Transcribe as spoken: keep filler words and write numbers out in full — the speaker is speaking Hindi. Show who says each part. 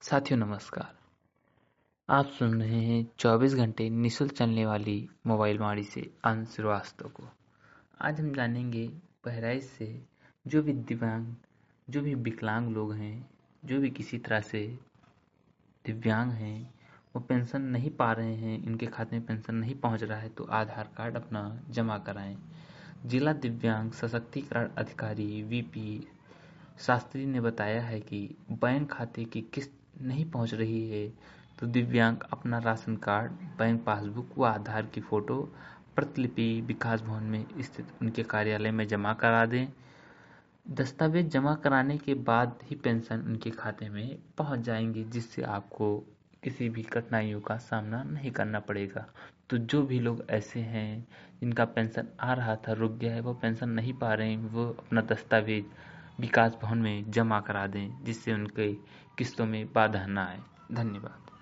Speaker 1: साथियों नमस्कार। आप सुन रहे हैं चौबीस घंटे निःशुल्क चलने वाली मोबाइल वाणी से अंश श्रीवास्तव को। आज हम जानेंगे बहराइच से जो भी दिव्यांग जो भी विकलांग लोग हैं, जो भी किसी तरह से दिव्यांग हैं, वो पेंशन नहीं पा रहे हैं, इनके खाते में पेंशन नहीं पहुंच रहा है, तो आधार कार्ड अपना जमा कराएं। जिला दिव्यांग सशक्तिकरण अधिकारी वीपी शास्त्री ने बताया है कि बैंक खाते की किस्त नहीं पहुंच रही है तो दिव्यांग अपना राशन कार्ड, बैंक पासबुक व आधार की फोटो प्रतिलिपि विकास भवन में स्थित उनके कार्यालय में जमा करा दें। दस्तावेज जमा कराने के बाद ही पेंशन उनके खाते में पहुंच जाएंगी, जिससे आपको किसी भी कठिनाइयों का सामना नहीं करना पड़ेगा। तो जो भी लोग ऐसे हैं जिनका पेंशन आ रहा था, रुक गया है, वो पेंशन नहीं पा रहे हैं, वो अपना दस्तावेज विकास भवन में जमा करा दें, जिससे उनके किस्तों में बाधा न आए। धन्यवाद।